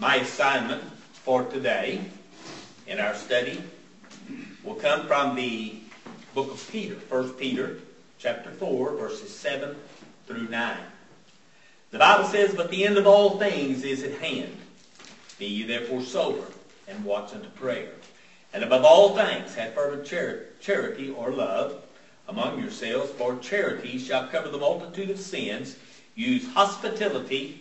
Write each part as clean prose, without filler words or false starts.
My assignment for today in our study will come from the book of Peter, 1 Peter chapter 4, verses 7 through 9. The Bible says, "But the end of all things is at hand. Be ye therefore sober, and watch unto prayer. And above all things have fervent charity or love among yourselves, for charity shall cover the multitude of sins. Use hospitality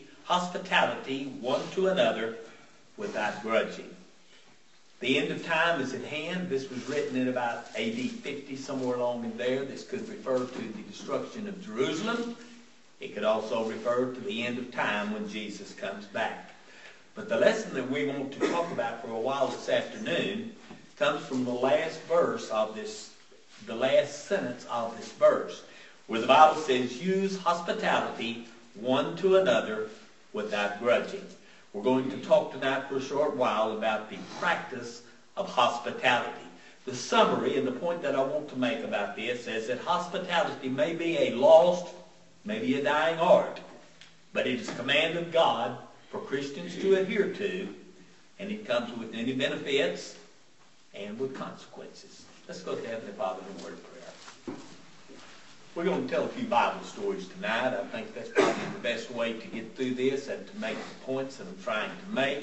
one to another without grudging." The end of time is at hand. This was written in about AD 50, somewhere along in there. This could refer to the destruction of Jerusalem. It could also refer to the end of time when Jesus comes back. But the lesson that we want to talk about for a while this afternoon comes from the last verse of this, the last sentence of this verse, where the Bible says, "Use hospitality one to another without grudging." We're going to talk tonight for a short while about the practice of hospitality. The summary and the point that I want to make about this is that hospitality may be a lost, maybe a dying art, but it is a command of God for Christians to adhere to, and it comes with many benefits and with consequences. Let's go to Heavenly Father in a word of prayer. We're going to tell a few Bible stories tonight. I think that's probably the best way to get through this and to make the points that I'm trying to make.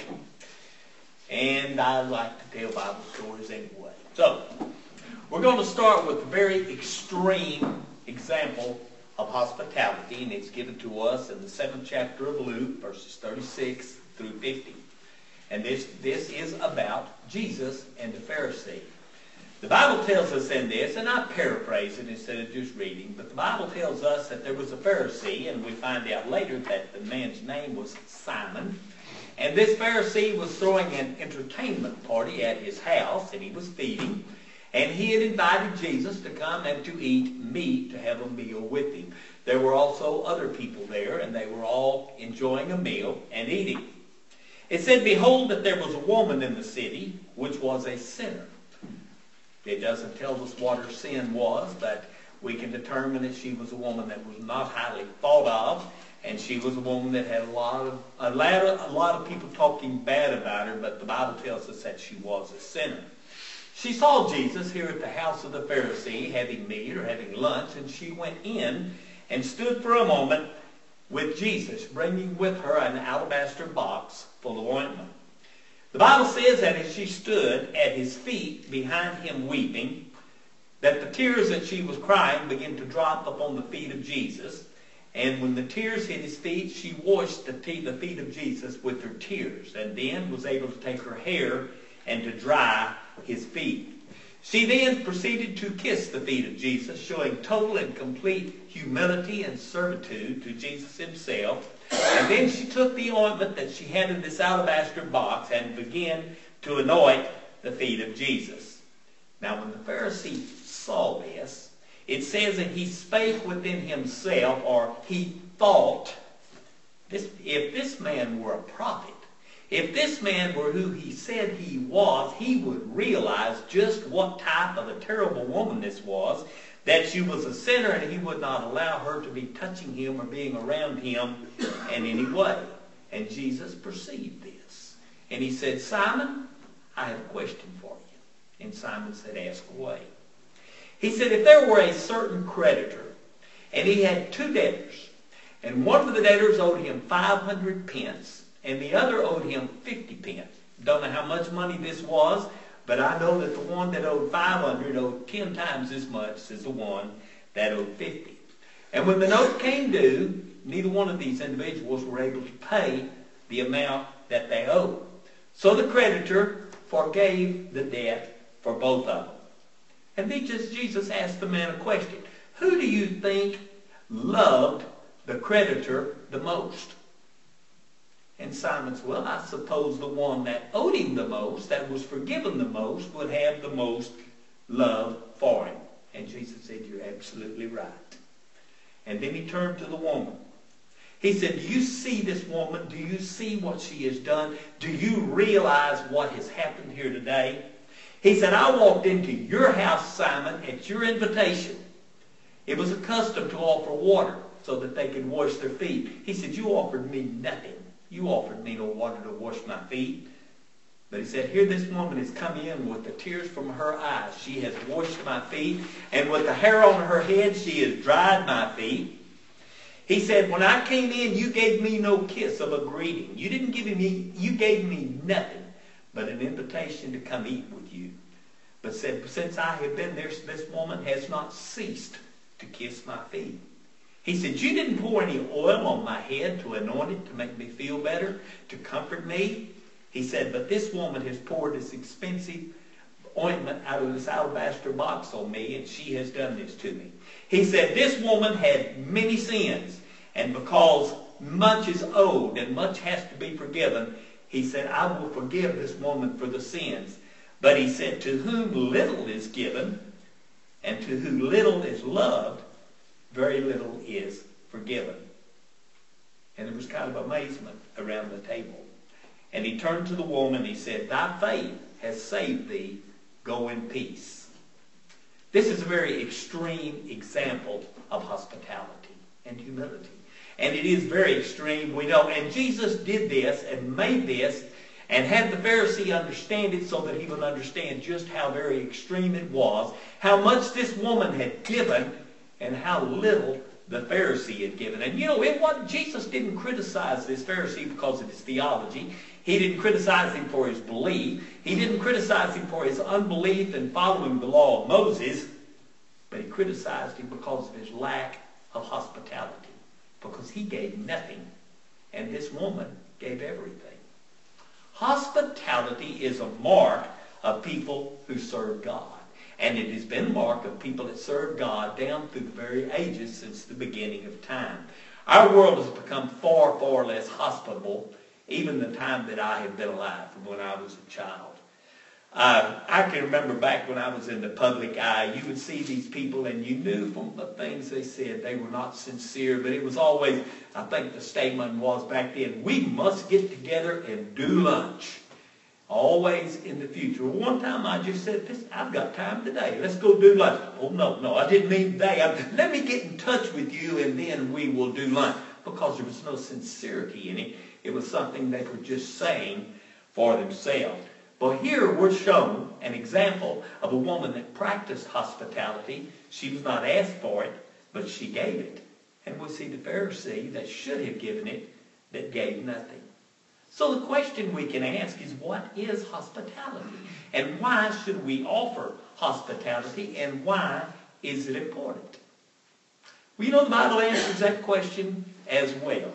And I like to tell Bible stories anyway. So, we're going to start with a very extreme example of hospitality, and it's given to us in the 7th chapter of Luke, verses 36 through 50. And this is about Jesus and the Pharisee. The Bible tells us in this, and I paraphrase it instead of just reading, but the Bible tells us that there was a Pharisee, and we find out later that the man's name was Simon. And this Pharisee was throwing an entertainment party at his house, and he was feeding. And he had invited Jesus to come and to eat meat, to have a meal with him. There were also other people there, and they were all enjoying a meal and eating. It said, "Behold, that there was a woman in the city, which was a sinner." It doesn't tell us what her sin was, but we can determine that she was a woman that was not highly thought of, and she was a woman that had a lot of people talking bad about her, but the Bible tells us that she was a sinner. She saw Jesus here at the house of the Pharisee having meat or having lunch, and she went in and stood for a moment with Jesus, bringing with her an alabaster box full of ointment. The Bible says that as she stood at his feet behind him weeping, that the tears that she was crying began to drop upon the feet of Jesus. And when the tears hit his feet, she washed the feet of Jesus with her tears, and then was able to take her hair and to dry his feet. She then proceeded to kiss the feet of Jesus, showing total and complete humility and servitude to Jesus himself. And then she took the ointment that she had in this alabaster box and began to anoint the feet of Jesus. Now when the Pharisee saw this, it says that he spake within himself, or he thought, if this man were a prophet, if this man were who he said he was, he would realize just what type of a terrible woman this was, that she was a sinner, and he would not allow her to be touching him or being around him in any way. And Jesus perceived this. And he said, "Simon, I have a question for you." And Simon said, "Ask away." He said, "If there were a certain creditor, and he had two debtors, and one of the debtors owed him 500 pence, and the other owed him 50 pence. Don't know how much money this was, but I know that the one that owed 500 owed 10 times as much as the one that owed 50. And when the note came due, neither one of these individuals were able to pay the amount that they owed. So the creditor forgave the debt for both of them." And then Jesus asked the man a question. Who do you think loved the creditor the most? And Simon said, "Well, I suppose the one that owed him the most, that was forgiven the most, would have the most love for him." And Jesus said, "You're absolutely right." And then he turned to the woman. He said, "Do you see this woman? Do you see what she has done? Do you realize what has happened here today?" He said, "I walked into your house, Simon, at your invitation. It was a custom to offer water so that they could wash their feet. He said, you offered me nothing. You offered me no water to wash my feet. But he said, here this woman has come in with the tears from her eyes. She has washed my feet, and with the hair on her head, she has dried my feet. He said, when I came in, you gave me no kiss of a greeting. You gave me nothing but an invitation to come eat with you. But said, since I have been there, this woman has not ceased to kiss my feet. He said, you didn't pour any oil on my head to anoint it, to make me feel better, to comfort me. He said, but this woman has poured this expensive ointment out of this alabaster box on me, and she has done this to me. He said, this woman had many sins, and because much is owed and much has to be forgiven, he said, I will forgive this woman for the sins. But he said, to whom little is given, and to whom little is loved, very little is forgiven. And there was kind of amazement around the table. And he turned to the woman, he said, thy faith has saved thee. Go in peace. This is a very extreme example of hospitality and humility. And it is very extreme, we know. And Jesus did this and made this and had the Pharisee understand it so that he would understand just how very extreme it was, how much this woman had given, and how little the Pharisee had given. And you know, Jesus didn't criticize this Pharisee because of his theology. He didn't criticize him for his belief. He didn't criticize him for his unbelief in following the law of Moses. But he criticized him because of his lack of hospitality. Because he gave nothing, and this woman gave everything. Hospitality is a mark of people who serve God. And it has been a mark of people that serve God down through the very ages since the beginning of time. Our world has become far, far less hospitable, even the time that I have been alive, from when I was a child. I can remember back when I was in the public eye, you would see these people and you knew from the things they said they were not sincere, but it was always, I think the statement was back then, we must get together and do lunch. Always in the future. One time I just said, I've got time today. Let's go do lunch. Oh, no, I didn't mean today. Let me get in touch with you and then we will do lunch. Because there was no sincerity in it. It was something they were just saying for themselves. But here we're shown an example of a woman that practiced hospitality. She was not asked for it, but she gave it. And we see the Pharisee that should have given it, that gave nothing. So the question we can ask is, what is hospitality? And why should we offer hospitality? And why is it important? Well, you know, the Bible answers that question as well.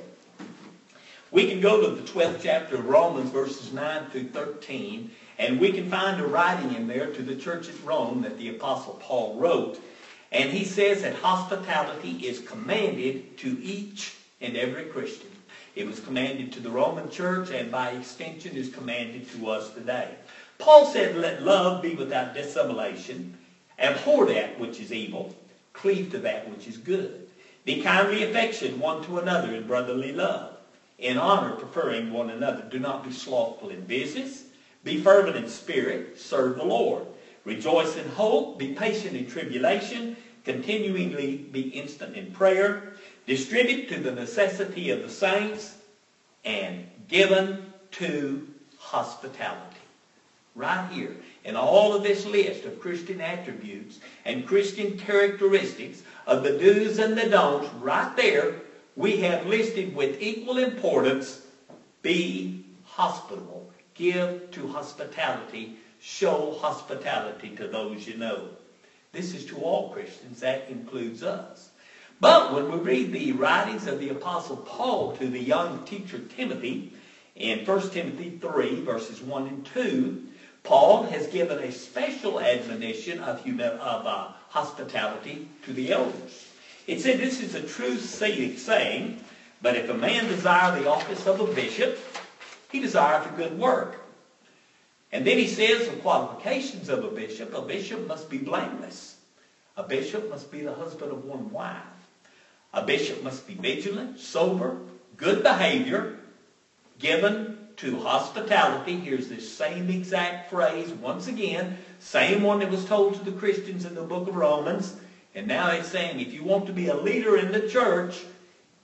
We can go to the 12th chapter of Romans, verses 9 through 13, and we can find a writing in there to the church at Rome that the Apostle Paul wrote. And he says that hospitality is commanded to each and every Christian. It was commanded to the Roman church, and by extension is commanded to us today. Paul said, let love be without dissimulation. Abhor that which is evil. Cleave to that which is good. Be kindly affectioned one to another in brotherly love. In honor, preferring one another. Do not be slothful in business. Be fervent in spirit. Serve the Lord. Rejoice in hope. Be patient in tribulation. Continually be instant in prayer. Distribute to the necessity of the saints, and given to hospitality. Right here, in all of this list of Christian attributes and Christian characteristics of the do's and the don'ts, right there, we have listed with equal importance, be hospitable. Give to hospitality. Show hospitality to those you know. This is to all Christians. That includes us. But when we read the writings of the Apostle Paul to the young teacher Timothy, in 1 Timothy 3, verses 1 and 2, Paul has given a special admonition of hospitality to the elders. It said, this is a true saying, but if a man desire the office of a bishop, he desireth a good work. And then he says the qualifications of a bishop must be blameless. A bishop must be the husband of one wife. A bishop must be vigilant, sober, good behavior, given to hospitality. Here's this same exact phrase once again, same one that was told to the Christians in the book of Romans. And now it's saying if you want to be a leader in the church,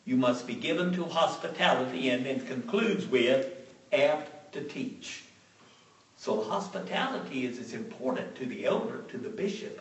You must be given to hospitality, and then concludes with apt to teach. So hospitality is as important to the elder, to the bishop,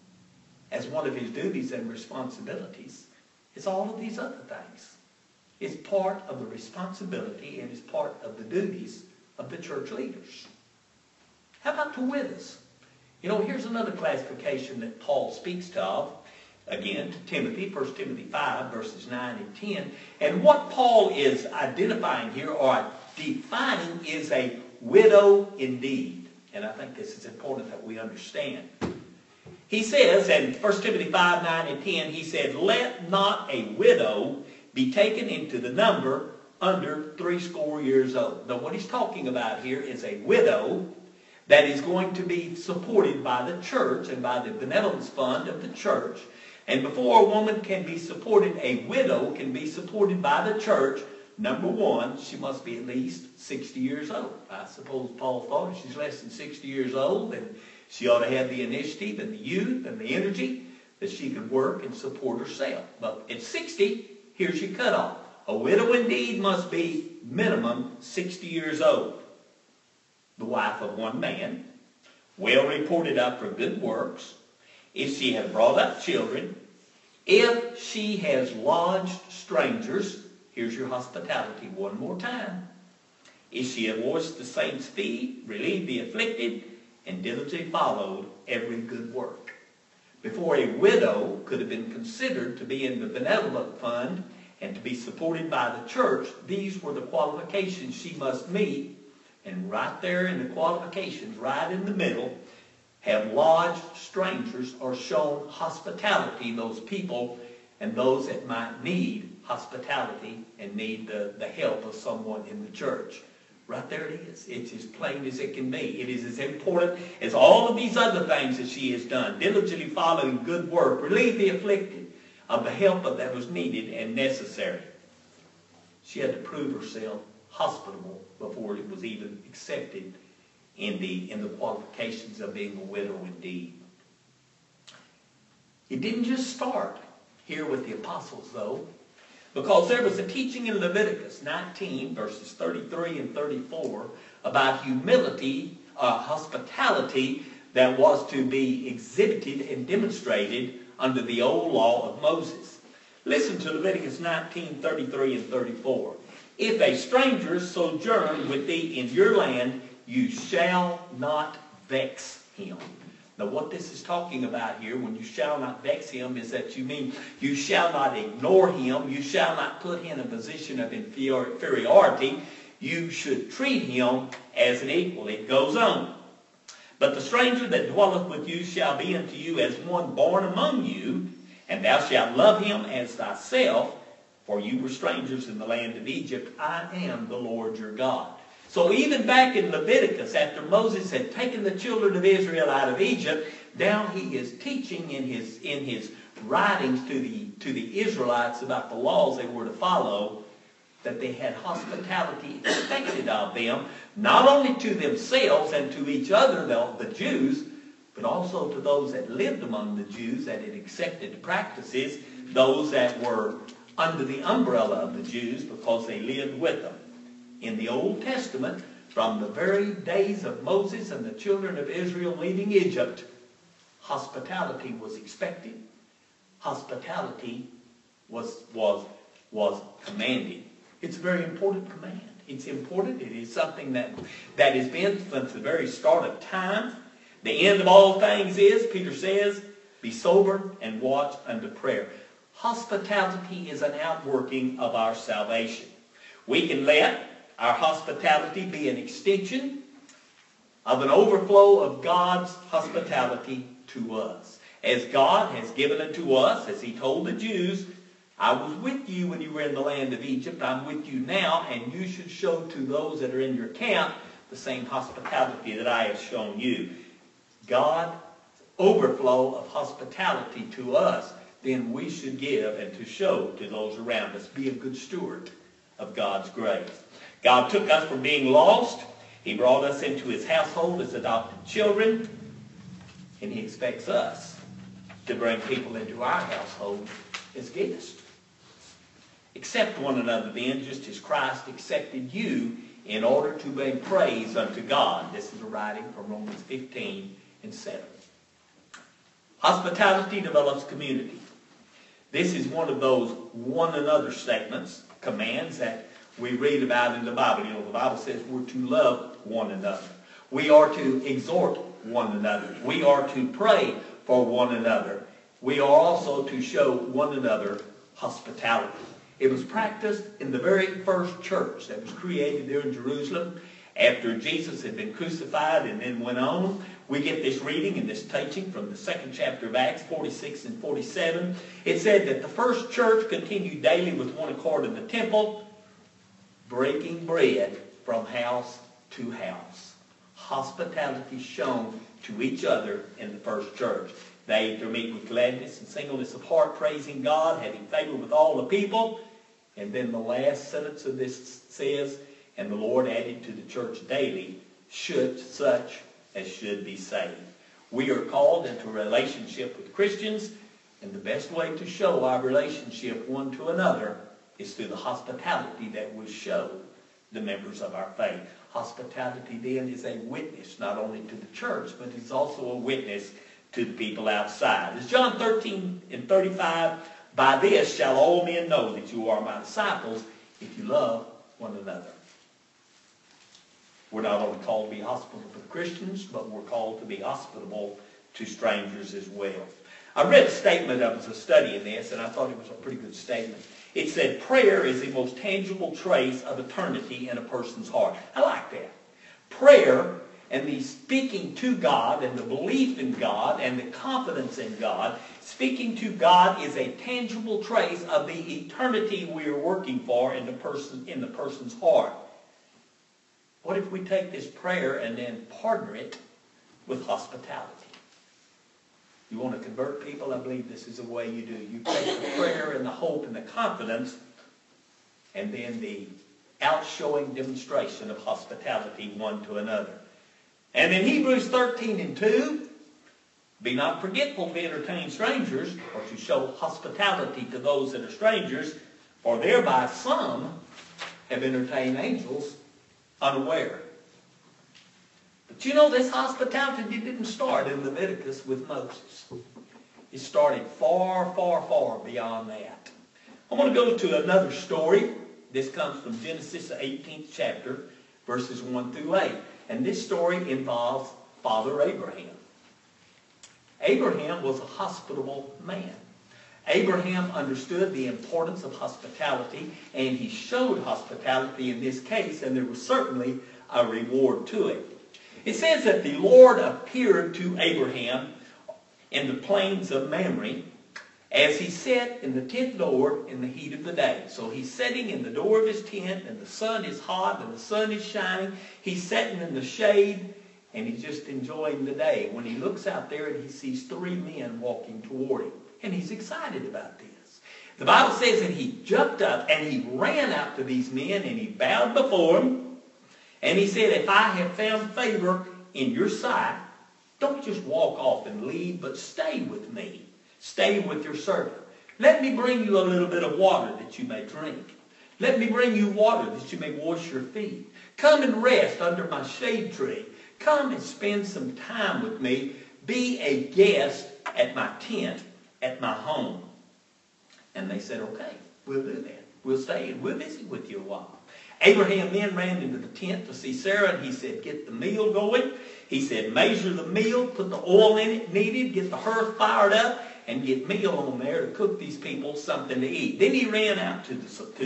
as one of his duties and responsibilities as all of these other things. It's part of the responsibility and it's part of the duties of the church leaders. How about the widows? You know, here's another classification that Paul speaks of, again, to Timothy, 1 Timothy 5, verses 9 and 10. And what Paul is identifying here, or defining, is a widow indeed. And I think this is important that we understand. He says, in 1 Timothy 5, 9 and 10, he said, let not a widow be taken into the number under 60 years old. Now what he's talking about here is a widow that is going to be supported by the church and by the benevolence fund of the church. And before a woman can be supported, a widow can be supported by the church, number one, she must be at least 60 years old. I suppose Paul thought if she's less than 60 years old, then she ought to have the initiative and the youth and the energy that she can work and support herself. But at 60, here's your cutoff. A widow indeed must be minimum 60 years old. The wife of one man, well reported up for good works, if she has brought up children, if she has lodged strangers, here's your hospitality one more time, if she had washed the saints' feet, relieved the afflicted, and diligently followed every good work. Before a widow could have been considered to be in the benevolent fund and to be supported by the church, these were the qualifications she must meet. And right there in the qualifications, right in the middle, have lodged strangers or shown hospitality, those people and those that might need hospitality and need the help of someone in the church. Right there it is. It's as plain as it can be. It is as important as all of these other things that she has done. Diligently following good work, relieve the afflicted of the help that was needed and necessary. She had to prove herself hospitable before it was even accepted in the qualifications of being a widow indeed. It didn't just start here with the apostles, though, because there was a teaching in Leviticus 19, verses 33 and 34, about humility, hospitality that was to be exhibited and demonstrated under the old law of Moses. Listen to Leviticus 19, 33 and 34. If a stranger sojourn with thee in your land, you shall not vex him. Now what this is talking about here, when you shall not vex him, is that you mean you shall not ignore him. You shall not put him in a position of inferiority. You should treat him as an equal. It goes on. But the stranger that dwelleth with you shall be unto you as one born among you, and thou shalt love him as thyself, for you were strangers in the land of Egypt. I am the Lord your God. So even back in Leviticus, after Moses had taken the children of Israel out of Egypt, down he is teaching in his writings to the Israelites about the laws they were to follow, that they had hospitality expected of them, not only to themselves and to each other, the Jews, but also to those that lived among the Jews that had accepted the practices, those that were under the umbrella of the Jews because they lived with them. In the Old Testament, from the very days of Moses and the children of Israel leaving Egypt, hospitality was expected. Hospitality was commanded. It's a very important command. It's important. It is something that has been since the very start of time. The end of all things is, Peter says, be sober and watch unto prayer. Hospitality is an outworking of our salvation. We can let our hospitality be an extension of an overflow of God's hospitality to us. As God has given unto us, as he told the Jews, I was with you when you were in the land of Egypt. I'm with you now, and you should show to those that are in your camp the same hospitality that I have shown you. God's overflow of hospitality to us, then we should give and to show to those around us. Be a good steward of God's grace. God took us from being lost. He brought us into his household as adopted children. And he expects us to bring people into our household as guests. Accept one another then, just as Christ accepted you, in order to bring praise unto God. This is a writing from Romans 15:7. Hospitality develops community. This is one of those one another statements, commands that we read about in the Bible. You know, the Bible says we're to love one another. We are to exhort one another. We are to pray for one another. We are also to show one another hospitality. It was practiced in the very first church that was created there in Jerusalem after Jesus had been crucified and then went on. We get this reading and this teaching from the second chapter of Acts, 46 and 47. It said that the first church continued daily with one accord in the temple, breaking bread from house to house. Hospitality shown to each other in the first church. They ate their meat with gladness and singleness of heart, praising God, having favor with all the people. And then the last sentence of this says, and the Lord added to the church daily such as should be saved. We are called into a relationship with Christians, and the best way to show our relationship one to another is through the hospitality that we show the members of our faith. Hospitality then is a witness not only to the church, but it's also a witness to the people outside. As John 13:35, by this shall all men know that you are my disciples, if you love one another. We're not only called to be hospitable for Christians, but we're called to be hospitable to strangers as well. I read a statement, I was studying this, and I thought it was a pretty good statement. It said, prayer is the most tangible trace of eternity in a person's heart. I like that. Prayer and the speaking to God and the belief in God and the confidence in God, speaking to God is a tangible trace of the eternity we are working for in the person's heart. What if we take this prayer and then partner it with hospitality? You want to convert people? I believe this is the way you do. You take the prayer and the hope and the confidence and then the outshowing demonstration of hospitality one to another. And in Hebrews 13:2, be not forgetful to entertain strangers or to show hospitality to those that are strangers, for thereby some have entertained angels unaware. But you know, this hospitality didn't start in Leviticus with Moses. It started far, far, far beyond that. I want to go to another story. This comes from Genesis, the 18th chapter, verses 1 through 8. And this story involves Father Abraham. Abraham was a hospitable man. Abraham understood the importance of hospitality, and he showed hospitality in this case, and there was certainly a reward to it. It says that the Lord appeared to Abraham in the plains of Mamre as he sat in the tent door in the heat of the day. So he's sitting in the door of his tent, and the sun is hot, and the sun is shining. He's sitting in the shade, and he's just enjoying the day. When he looks out there, and he sees three men walking toward him, and he's excited about this. The Bible says that he jumped up, and he ran out to these men, and he bowed before them, and he said, if I have found favor in your sight, don't just walk off and leave, but stay with me. Stay with your servant. Let me bring you a little bit of water that you may drink. Let me bring you water that you may wash your feet. Come and rest under my shade tree. Come and spend some time with me. Be a guest at my tent, at my home. And they said, okay, we'll do that. We'll stay and we'll visit with you a while. Abraham then ran into the tent to see Sarah, and he said, get the meal going. He said, measure the meal, put the oil in it needed, get the hearth fired up, and get meal on there to cook these people something to eat. Then he ran out to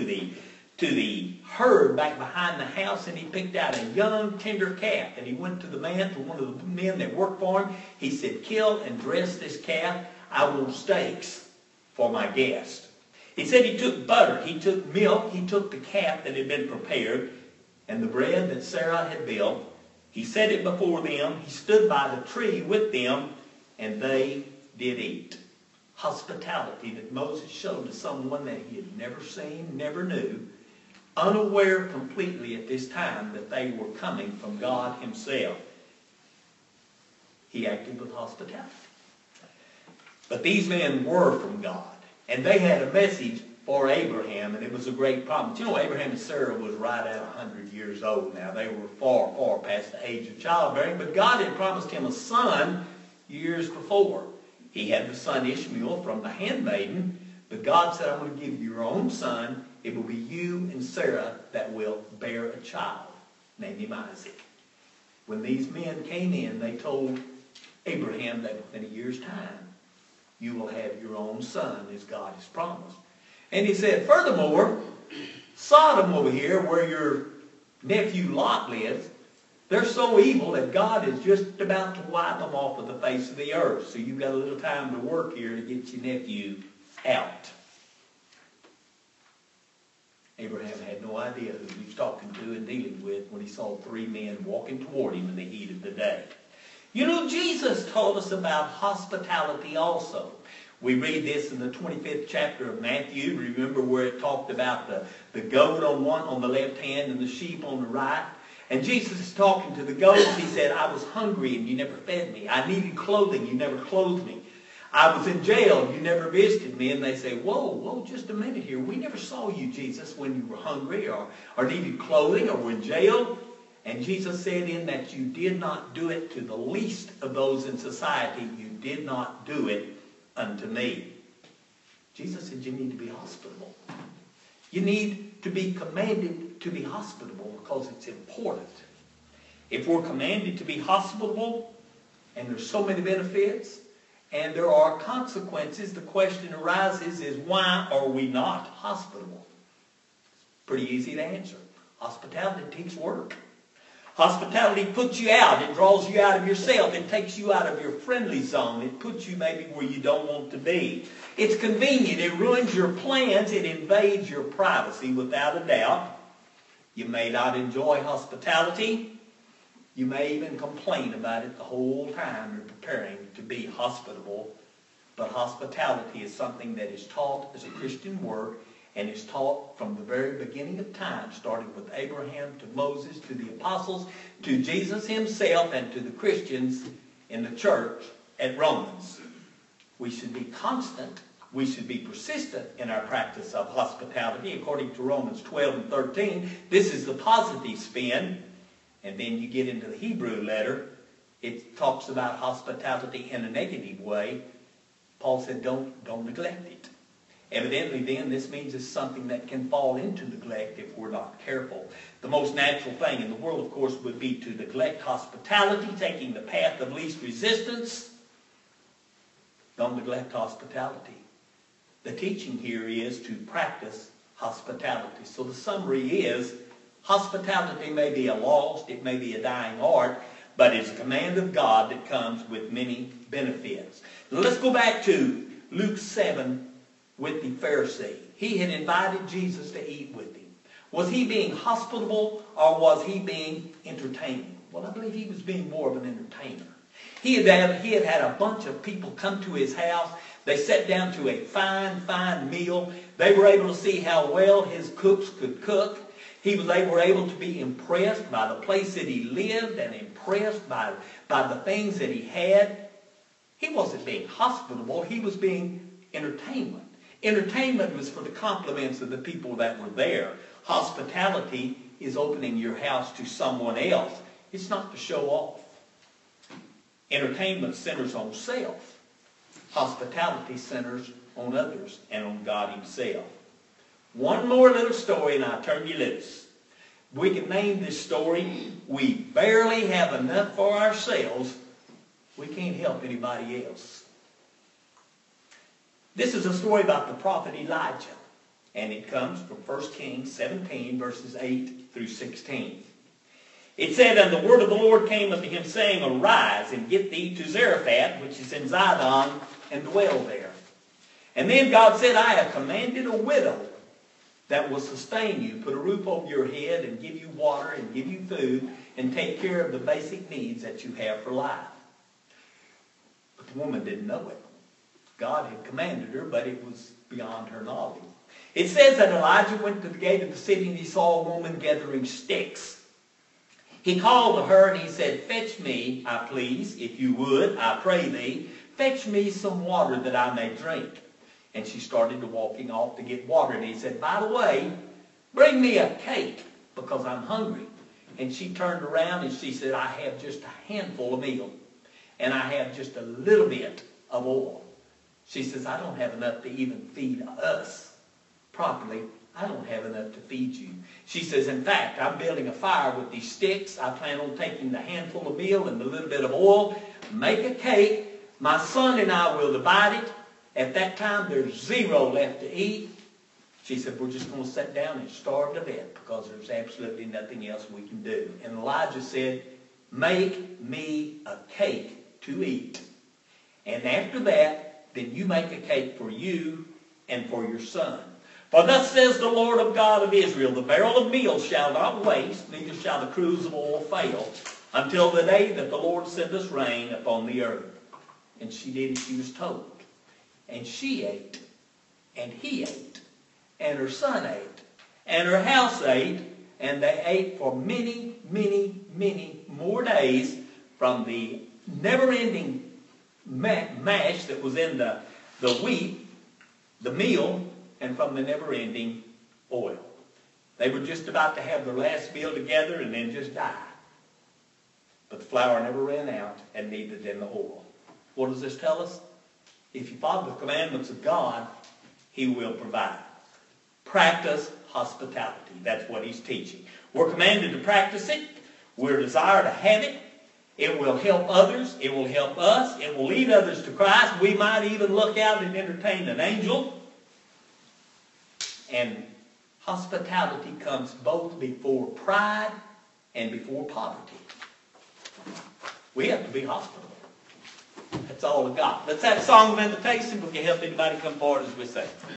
the herd back behind the house, and he picked out a young, tender calf. And he went to one of the men that worked for him. He said, kill and dress this calf. I want steaks for my guest. He said he took butter, he took milk, he took the calf that had been prepared, and the bread that Sarah had built. He set it before them. He stood by the tree with them, and they did eat. Hospitality that Moses showed to someone that he had never seen, never knew, unaware completely at this time that they were coming from God himself. He acted with hospitality. But these men were from God, and they had a message for Abraham, and it was a great problem. But you know, Abraham and Sarah was right at 100 years old now. They were far, far past the age of childbearing, but God had promised him a son years before. He had the son Ishmael from the handmaiden, but God said, I'm going to give you your own son. It will be you and Sarah that will bear a child. Name him Isaac. When these men came in, they told Abraham that within a year's time, you will have your own son as God has promised. And he said, furthermore, Sodom over here, where your nephew Lot lives, they're so evil that God is just about to wipe them off of the face of the earth. So you've got a little time to work here to get your nephew out. Abraham had no idea who he was talking to and dealing with when he saw three men walking toward him in the heat of the day. You know, Jesus taught us about hospitality also. We read this in the 25th chapter of Matthew. Remember where it talked about the goat on the left hand and the sheep on the right? And Jesus is talking to the goats. He said, I was hungry and you never fed me. I needed clothing, you never clothed me. I was in jail, you never visited me. And they say, whoa, just a minute here. We never saw you, Jesus, when you were hungry or needed clothing or were in jail. And Jesus said in that you did not do it to the least of those in society. You did not do it unto me. Jesus said you need to be hospitable. You need to be commanded to be hospitable because it's important. If we're commanded to be hospitable, and there's so many benefits, and there are consequences, the question arises is why are we not hospitable? It's pretty easy to answer. Hospitality takes work. Hospitality puts you out. It draws you out of yourself. It takes you out of your friendly zone. It puts you maybe where you don't want to be. It's convenient. It ruins your plans. It invades your privacy without a doubt. You may not enjoy hospitality. You may even complain about it the whole time you're preparing to be hospitable. But hospitality is something that is taught as a Christian work and is taught from the very beginning of time, starting with Abraham to Moses to the apostles to Jesus himself and to the Christians in the church at Romans. We should be constant. We should be persistent in our practice of hospitality. According to Romans 12 and 13, this is the positive spin. And then you get into the Hebrew letter. It talks about hospitality in a negative way. Paul said, don't neglect it. Evidently, then, this means it's something that can fall into neglect if we're not careful. The most natural thing in the world, of course, would be to neglect hospitality, taking the path of least resistance. Don't neglect hospitality. The teaching here is to practice hospitality. So the summary is, hospitality may be a lost, it may be a dying art, but it's a command of God that comes with many benefits. Now let's go back to Luke 7 with the Pharisee. He had invited Jesus to eat with him. Was he being hospitable or was he being entertaining? Well, I believe he was being more of an entertainer. He had had a bunch of people come to his house. They sat down to a fine meal. They were able to see how well his cooks could cook. They were able to be impressed by the place that he lived and impressed by the things that he had. He wasn't being hospitable. He was being entertainment. Entertainment was for the compliments of the people that were there. Hospitality is opening your house to someone else. It's not to show off. Entertainment centers on self. Hospitality centers on others and on God himself. One more little story and I'll turn you loose. We can name this story, We Barely Have Enough for Ourselves. We can't help anybody else. This is a story about the prophet Elijah. And it comes from 1 Kings 17, verses 8 through 16. It said, And the word of the Lord came unto him, saying, Arise, and get thee to Zarephath, which is in Zidon, and dwell there. And then God said, I have commanded a widow that will sustain you, put a roof over your head, and give you water, and give you food, and take care of the basic needs that you have for life. But the woman didn't know it. God had commanded her, but it was beyond her knowledge. It says that Elijah went to the gate of the city, and he saw a woman gathering sticks. He called to her, and he said, Fetch me, I please, if you would, I pray thee, fetch me some water that I may drink. And she started to walking off to get water. And he said, by the way, bring me a cake because I'm hungry. And she turned around and she said, I have just a handful of meal. And I have just a little bit of oil. She says, I don't have enough to even feed us properly. I don't have enough to feed you. She says, in fact, I'm building a fire with these sticks. I plan on taking the handful of meal and the little bit of oil, make a cake. My son and I will divide it. At that time, there's zero left to eat. She said, we're just going to sit down and starve to death because there's absolutely nothing else we can do. And Elijah said, make me a cake to eat. And after that, then you make a cake for you and for your son. For thus says the Lord of God of Israel, the barrel of meal shall not waste, neither shall the cruse of oil fail, until the day that the Lord sendeth rain upon the earth. And she did as she was told. And she ate, and he ate, and her son ate, and her house ate, and they ate for many, many, many more days from the never-ending mash that was in the wheat, the meal, and from the never-ending oil. They were just about to have their last meal together and then just die. But the flour never ran out, and neither did the oil. What does this tell us? If you follow the commandments of God, He will provide. Practice hospitality. That's what He's teaching. We're commanded to practice it. We're desired to have it. It will help others. It will help us. It will lead others to Christ. We might even look out and entertain an angel. And hospitality comes both before pride and before poverty. We have to be hospitable. That's all I got. Let's have a song of invitation. We can help anybody come forward as we say.